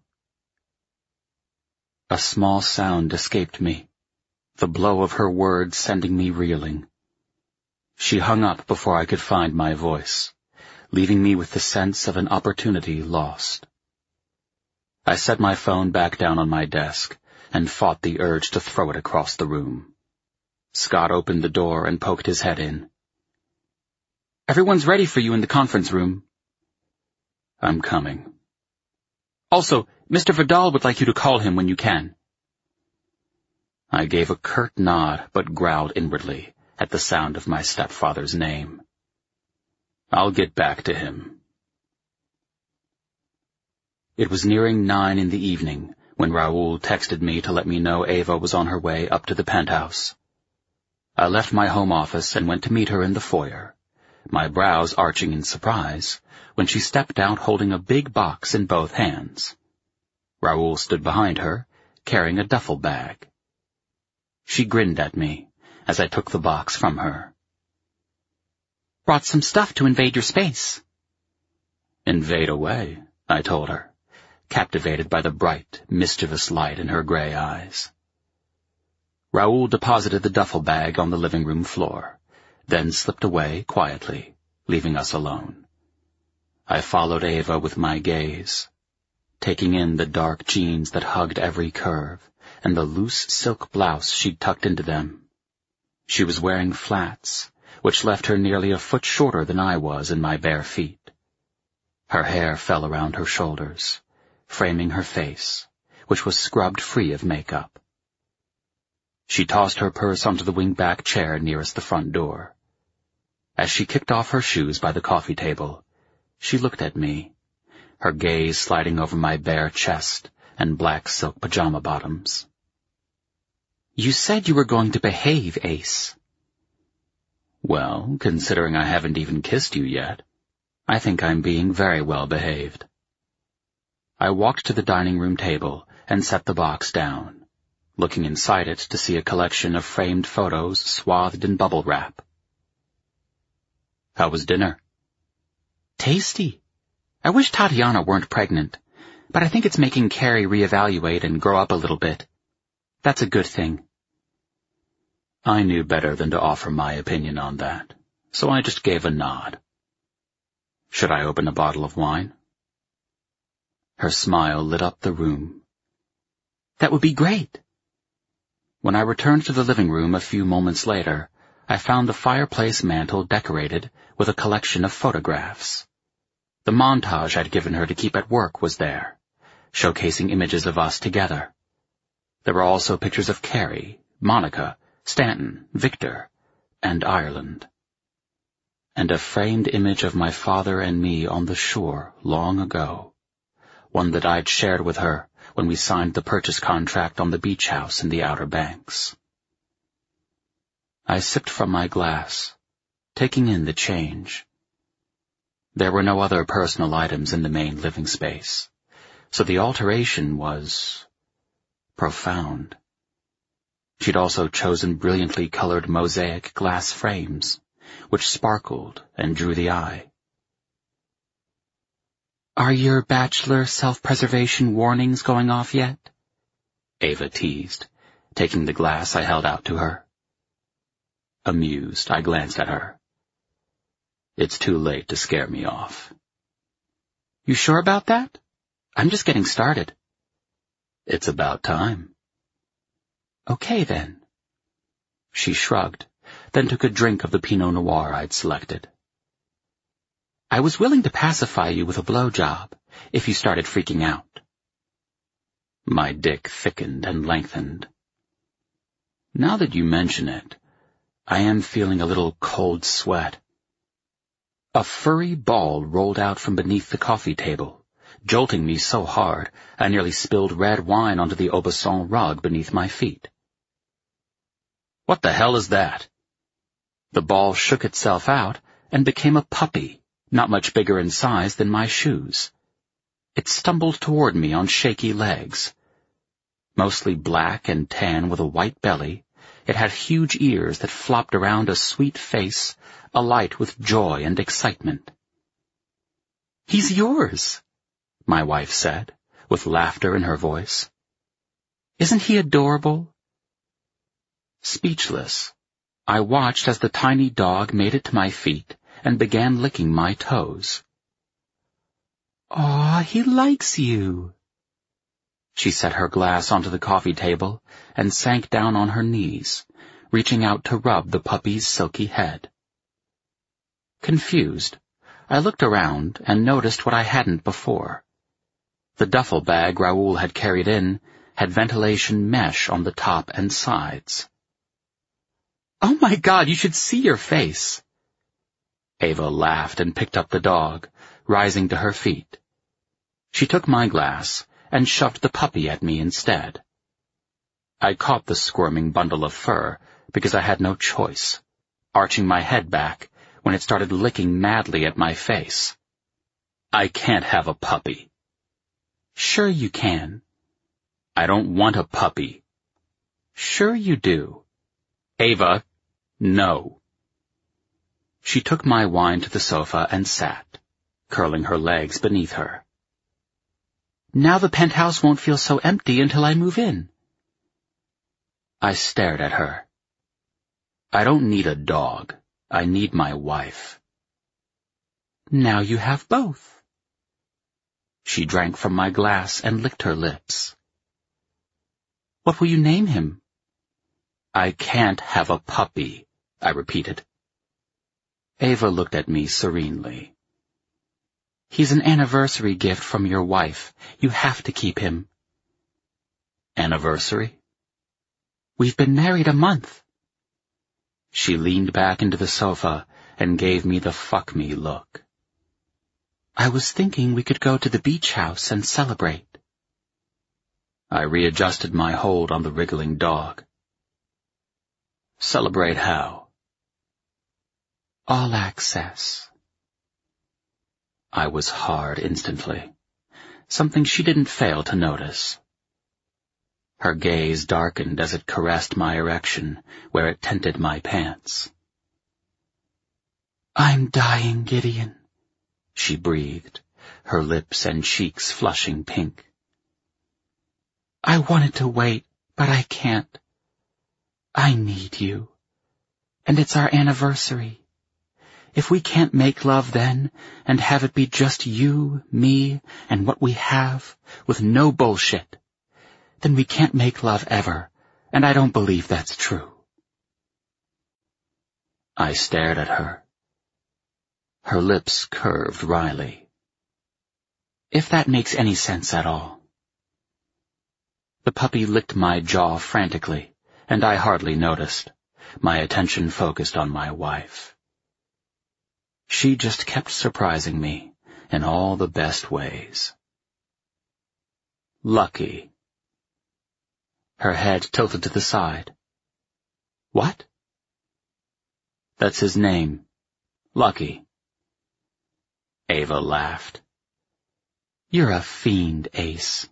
A small sound escaped me, the blow of her words sending me reeling. She hung up before I could find my voice, leaving me with the sense of an opportunity lost. I set my phone back down on my desk and fought the urge to throw it across the room. Scott opened the door and poked his head in. Everyone's ready for you in the conference room. I'm coming. Also, Mr. Vidal would like you to call him when you can. I gave a curt nod but growled inwardly at the sound of my stepfather's name. I'll get back to him. It was nearing 9 in the evening when Raoul texted me to let me know Ava was on her way up to the penthouse. I left my home office and went to meet her in the foyer, my brows arching in surprise when she stepped out holding a big box in both hands. Raoul stood behind her, carrying a duffel bag. She grinned at me as I took the box from her. Brought some stuff to invade your space. Invade away, I told her, captivated by the bright, mischievous light in her gray eyes. Raoul deposited the duffel bag on the living room floor, then slipped away quietly, leaving us alone. I followed Ava with my gaze, taking in the dark jeans that hugged every curve and the loose silk blouse she'd tucked into them. She was wearing flats, which left her nearly a foot shorter than I was in my bare feet. Her hair fell around her shoulders, framing her face, which was scrubbed free of makeup. She tossed her purse onto the wing-back chair nearest the front door. As she kicked off her shoes by the coffee table, she looked at me, her gaze sliding over my bare chest and black silk pajama bottoms. You said you were going to behave, Ace. Well, considering I haven't even kissed you yet, I think I'm being very well behaved. I walked to the dining room table and set the box down, looking inside it to see a collection of framed photos swathed in bubble wrap. How was dinner? Tasty. I wish Tatiana weren't pregnant, but I think it's making Carrie reevaluate and grow up a little bit. That's a good thing. I knew better than to offer my opinion on that, so I just gave a nod. Should I open a bottle of wine? Her smile lit up the room. That would be great. When I returned to the living room a few moments later, I found the fireplace mantel decorated with a collection of photographs. The montage I'd given her to keep at work was there, showcasing images of us together. There were also pictures of Carrie, Monica, Stanton, Victor, and Ireland. And a framed image of my father and me on the shore long ago, one that I'd shared with her when we signed the purchase contract on the beach house in the Outer Banks. I sipped from my glass, taking in the change. There were no other personal items in the main living space, so the alteration was profound. She'd also chosen brilliantly colored mosaic glass frames, which sparkled and drew the eye. Are your bachelor self-preservation warnings going off yet? Ava teased, taking the glass I held out to her. Amused, I glanced at her. It's too late to scare me off. You sure about that? I'm just getting started. It's about time. Okay, then. She shrugged, then took a drink of the Pinot Noir I'd selected. I was willing to pacify you with a blowjob if you started freaking out. My dick thickened and lengthened. Now that you mention it, I am feeling a little cold sweat. A furry ball rolled out from beneath the coffee table, jolting me so hard I nearly spilled red wine onto the Aubusson rug beneath my feet. What the hell is that? The ball shook itself out and became a puppy, not much bigger in size than my shoes. It stumbled toward me on shaky legs. Mostly black and tan with a white belly, it had huge ears that flopped around a sweet face, alight with joy and excitement. "He's yours," my wife said, with laughter in her voice. "Isn't he adorable?" Speechless, I watched as the tiny dog made it to my feet and began licking my toes. "Aw, he likes you." She set her glass onto the coffee table and sank down on her knees, reaching out to rub the puppy's silky head. Confused, I looked around and noticed what I hadn't before. The duffel bag Raoul had carried in had ventilation mesh on the top and sides. "Oh my God, you should see your face." Ava laughed and picked up the dog, rising to her feet. She took my glass and shoved the puppy at me instead. I caught the squirming bundle of fur because I had no choice, arching my head back when it started licking madly at my face. "I can't have a puppy." "Sure you can." "I don't want a puppy." "Sure you do." "Ava, no." She took my wine to the sofa and sat, curling her legs beneath her. "Now the penthouse won't feel so empty until I move in." I stared at her. "I don't need a dog. I need my wife." "Now you have both." She drank from my glass and licked her lips. "What will you name him?" "I can't have a puppy," I repeated. Ava looked at me serenely. "He's an anniversary gift from your wife. You have to keep him." "Anniversary?" "We've been married a month." She leaned back into the sofa and gave me the fuck me look. "I was thinking we could go to the beach house and celebrate." I readjusted my hold on the wriggling dog. "Celebrate how?" "All access." I was hard instantly, something she didn't fail to notice. Her gaze darkened as it caressed my erection where it tented my pants. "I'm dying, Gideon," she breathed, her lips and cheeks flushing pink. "I wanted to wait, but I can't. I need you. And it's our anniversary. If we can't make love then, and have it be just you, me, and what we have, with no bullshit, then we can't make love ever, and I don't believe that's true." I stared at her. Her lips curved wryly. "If that makes any sense at all." The puppy licked my jaw frantically, and I hardly noticed, my attention focused on my wife. She just kept surprising me in all the best ways. "Lucky." Her head tilted to the side. "What?" "That's his name. Lucky." Ava laughed. "You're a fiend, Ace."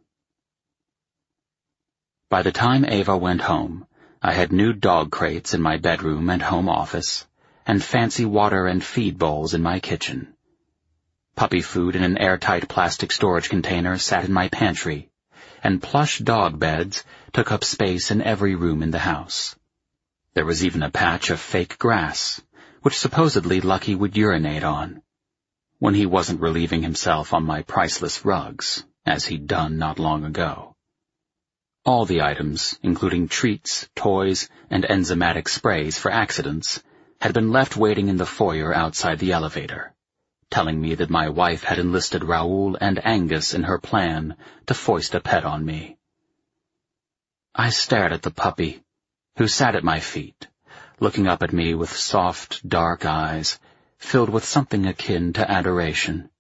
By the time Ava went home, I had new dog crates in my bedroom and home office, and fancy water and feed bowls in my kitchen. Puppy food in an airtight plastic storage container sat in my pantry, and plush dog beds took up space in every room in the house. There was even a patch of fake grass, which supposedly Lucky would urinate on, when he wasn't relieving himself on my priceless rugs, as he'd done not long ago. All the items, including treats, toys, and enzymatic sprays for accidents, had been left waiting in the foyer outside the elevator, telling me that my wife had enlisted Raoul and Angus in her plan to foist a pet on me. I stared at the puppy, who sat at my feet, looking up at me with soft, dark eyes, filled with something akin to adoration.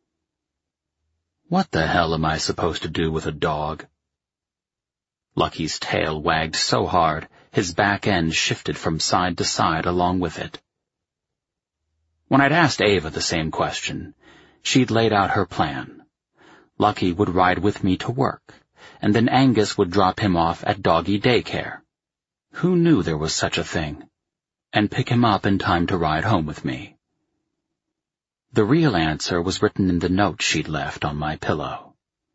What the hell am I supposed to do with a dog? Lucky's tail wagged so hard, his back end shifted from side to side along with it. When I'd asked Ava the same question, she'd laid out her plan. Lucky would ride with me to work, and then Angus would drop him off at doggy daycare. Who knew there was such a thing? And pick him up in time to ride home with me. The real answer was written in the note she'd left on my pillow.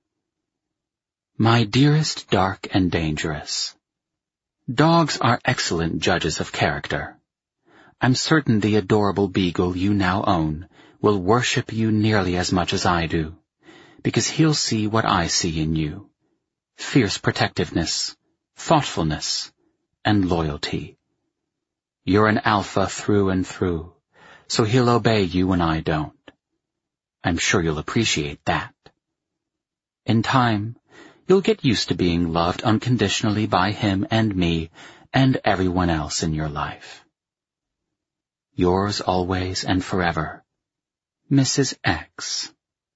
My dearest Dark and Dangerous, dogs are excellent judges of character. I'm certain the adorable beagle you now own will worship you nearly as much as I do, because he'll see what I see in you: fierce protectiveness, thoughtfulness, and loyalty. You're an alpha through and through, so he'll obey you when I don't. I'm sure you'll appreciate that. In time, you'll get used to being loved unconditionally by him and me and everyone else in your life. Yours always and forever, Mrs. X.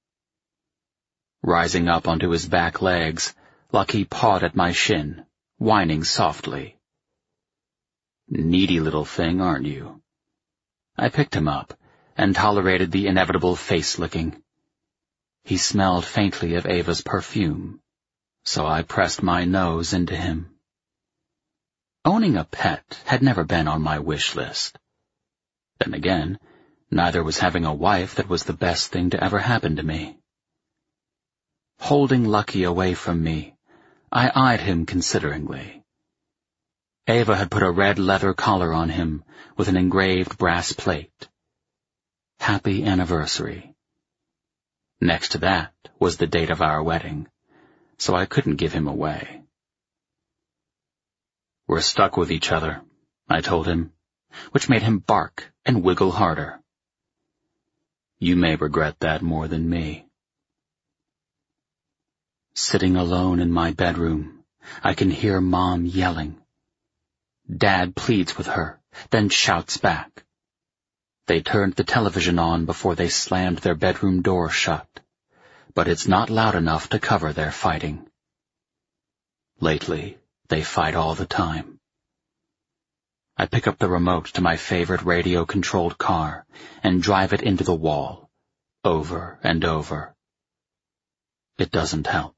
Rising up onto his back legs, Lucky pawed at my shin, whining softly. Needy little thing, aren't you? I picked him up and tolerated the inevitable face-licking. He smelled faintly of Ava's perfume, so I pressed my nose into him. Owning a pet had never been on my wish list. Then again, neither was having a wife that was the best thing to ever happen to me. Holding Lucky away from me, I eyed him consideringly. Ava had put a red leather collar on him with an engraved brass plate. Happy Anniversary. Next to that was the date of our wedding, so I couldn't give him away. We're stuck with each other, I told him, which made him bark and wiggle harder. You may regret that more than me. Sitting alone in my bedroom, I can hear Mom yelling. Dad pleads with her, then shouts back. They turned the television on before they slammed their bedroom door shut, but it's not loud enough to cover their fighting. Lately, they fight all the time. I pick up the remote to my favorite radio-controlled car and drive it into the wall, over and over. It doesn't help.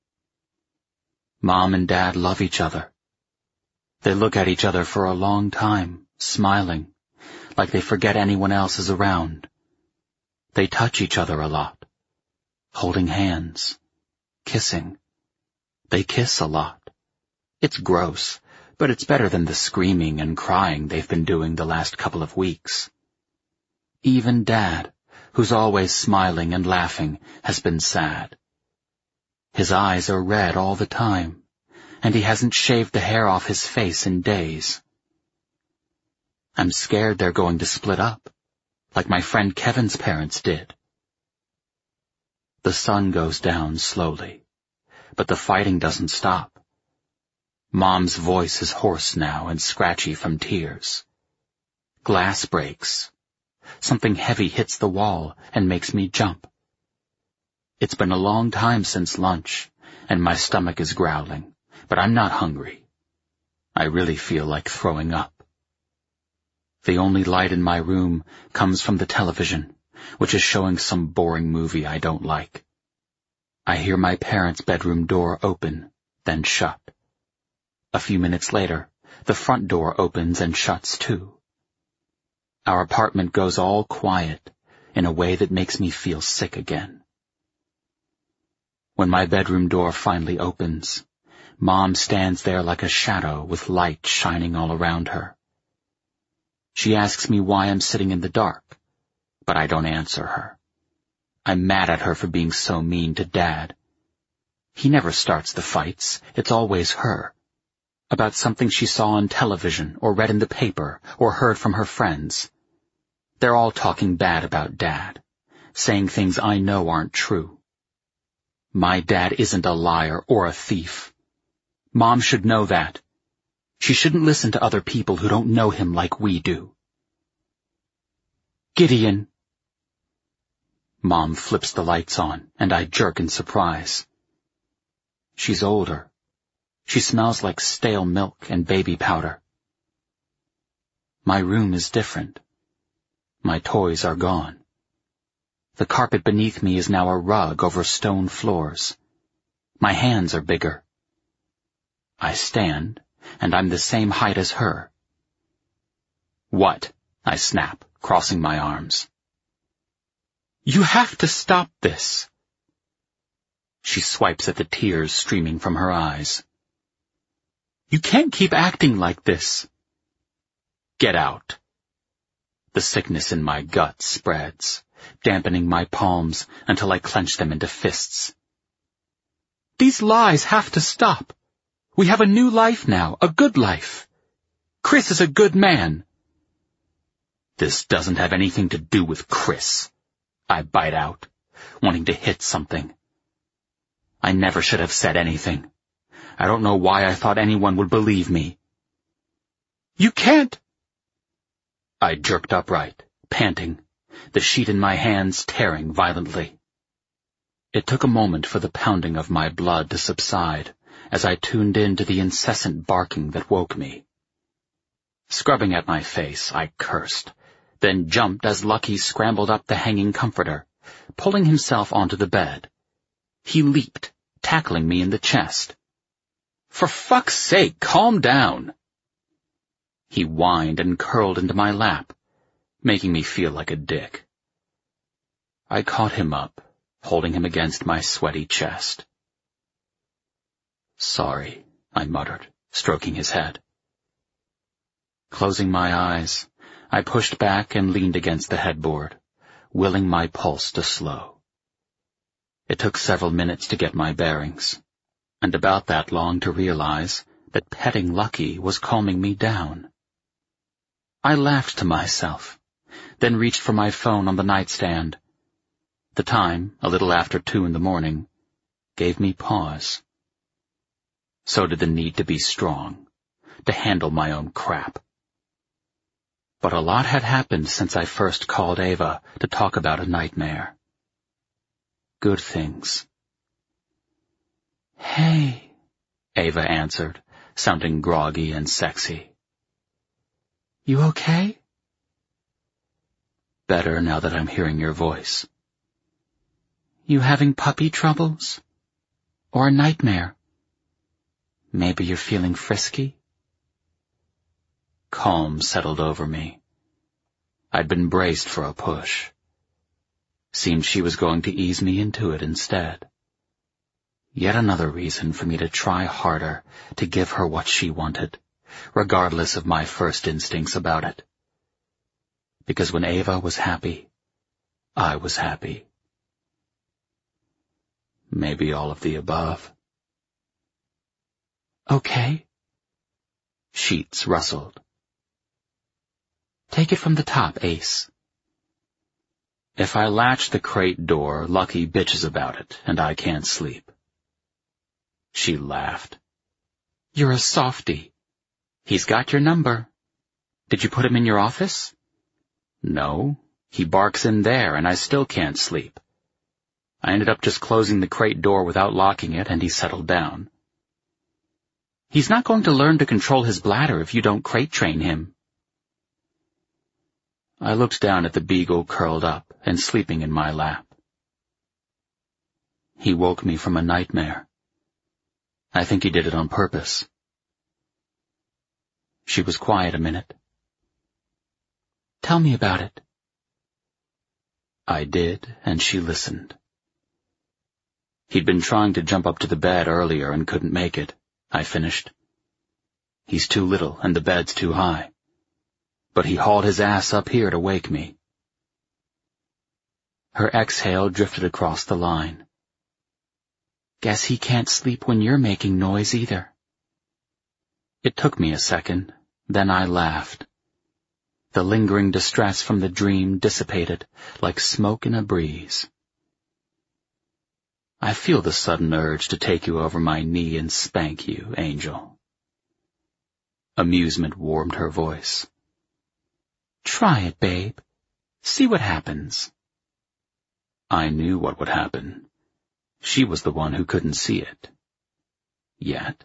Mom and Dad love each other. They look at each other for a long time, smiling, like they forget anyone else is around. They touch each other a lot, holding hands, kissing. They kiss a lot. It's gross, but it's better than the screaming and crying they've been doing the last couple of weeks. Even Dad, who's always smiling and laughing, has been sad. His eyes are red all the time, and he hasn't shaved the hair off his face in days. I'm scared they're going to split up, like my friend Kevin's parents did. The sun goes down slowly, but the fighting doesn't stop. Mom's voice is hoarse now and scratchy from tears. Glass breaks. Something heavy hits the wall and makes me jump. It's been a long time since lunch, and my stomach is growling, but I'm not hungry. I really feel like throwing up. The only light in my room comes from the television, which is showing some boring movie I don't like. I hear my parents' bedroom door open, then shut. A few minutes later, the front door opens and shuts too. Our apartment goes all quiet in a way that makes me feel sick again. When my bedroom door finally opens, Mom stands there like a shadow with light shining all around her. She asks me why I'm sitting in the dark, but I don't answer her. I'm mad at her for being so mean to Dad. He never starts the fights, it's always her. About something she saw on television or read in the paper or heard from her friends. They're all talking bad about Dad, saying things I know aren't true. My dad isn't a liar or a thief. Mom should know that. She shouldn't listen to other people who don't know him like we do. Gideon. Mom flips the lights on, and I jerk in surprise. She's older. She smells like stale milk and baby powder. My room is different. My toys are gone. The carpet beneath me is now a rug over stone floors. My hands are bigger. I stand, and I'm the same height as her. What? I snap, crossing my arms. You have to stop this. She swipes at the tears streaming from her eyes. You can't keep acting like this. Get out. The sickness in my gut spreads, dampening my palms until I clench them into fists. These lies have to stop. We have a new life now, a good life. Chris is a good man. This doesn't have anything to do with Chris. I bite out, wanting to hit something. I never should have said anything. I don't know why I thought anyone would believe me. You can't. I jerked upright, panting, the sheet in my hands tearing violently. It took a moment for the pounding of my blood to subside as I tuned in to the incessant barking that woke me. Scrubbing at my face, I cursed, then jumped as Lucky scrambled up the hanging comforter, pulling himself onto the bed. He leaped, tackling me in the chest. For fuck's sake, calm down! He whined and curled into my lap, making me feel like a dick. I caught him up, holding him against my sweaty chest. Sorry, I muttered, stroking his head. Closing my eyes, I pushed back and leaned against the headboard, willing my pulse to slow. It took several minutes to get my bearings, and about that long to realize that petting Lucky was calming me down. I laughed to myself, then reached for my phone on the nightstand. The time, a little after 2 a.m, gave me pause. So did the need to be strong, to handle my own crap. But a lot had happened since I first called Ava to talk about a nightmare. Good things. Hey, Ava answered, sounding groggy and sexy. You okay? Better now that I'm hearing your voice. You having puppy troubles? Or a nightmare? Maybe you're feeling frisky? Calm settled over me. I'd been braced for a push. Seemed she was going to ease me into it instead. Yet another reason for me to try harder to give her what she wanted, regardless of my first instincts about it. Because when Ava was happy, I was happy. Maybe all of the above. Okay. Sheets rustled. Take it from the top, Ace. If I latch the crate door, Lucky bitches about it, and I can't sleep. She laughed. You're a softie. He's got your number. Did you put him in your office? No, he barks in there, and I still can't sleep. I ended up just closing the crate door without locking it, and he settled down. He's not going to learn to control his bladder if you don't crate train him. I looked down at the beagle curled up and sleeping in my lap. He woke me from a nightmare. I think he did it on purpose. She was quiet a minute. Tell me about it. I did, and she listened. He'd been trying to jump up to the bed earlier and couldn't make it, I finished. He's too little and the bed's too high. But he hauled his ass up here to wake me. Her exhale drifted across the line. Guess he can't sleep when you're making noise either. It took me a second, then I laughed. The lingering distress from the dream dissipated like smoke in a breeze. I feel the sudden urge to take you over my knee and spank you, Angel. Amusement warmed her voice. Try it, babe. See what happens. I knew what would happen. She was the one who couldn't see it. Yet.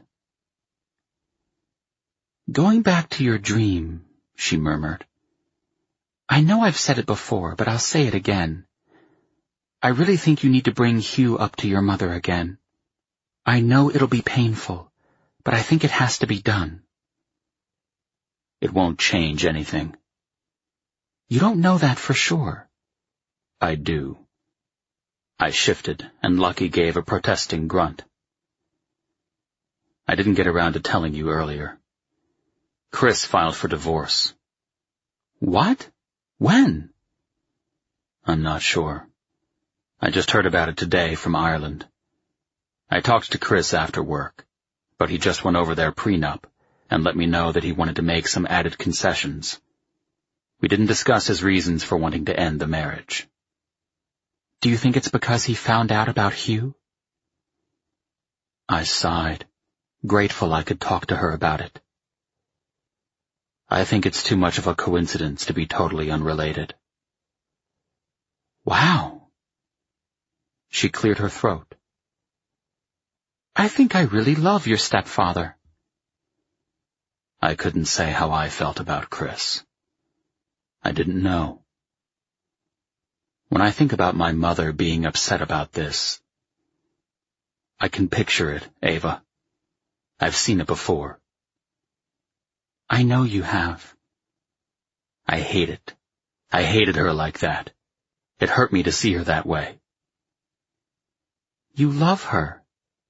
Going back to your dream, she murmured. I know I've said it before, but I'll say it again. I really think you need to bring Hugh up to your mother again. I know it'll be painful, but I think it has to be done. It won't change anything. You don't know that for sure. I do. I shifted, and Lucky gave a protesting grunt. I didn't get around to telling you earlier. Chris filed for divorce. What? When? I'm not sure. I just heard about it today from Ireland. I talked to Chris after work, but he just went over their prenup and let me know that he wanted to make some added concessions. We didn't discuss his reasons for wanting to end the marriage. Do you think it's because he found out about Hugh? I sighed, grateful I could talk to her about it. I think it's too much of a coincidence to be totally unrelated. Wow. She cleared her throat. I think I really love your stepfather. I couldn't say how I felt about Chris. I didn't know. When I think about my mother being upset about this, I can picture it, Ava. I've seen it before. I know you have. I hate it. I hated her like that. It hurt me to see her that way. You love her.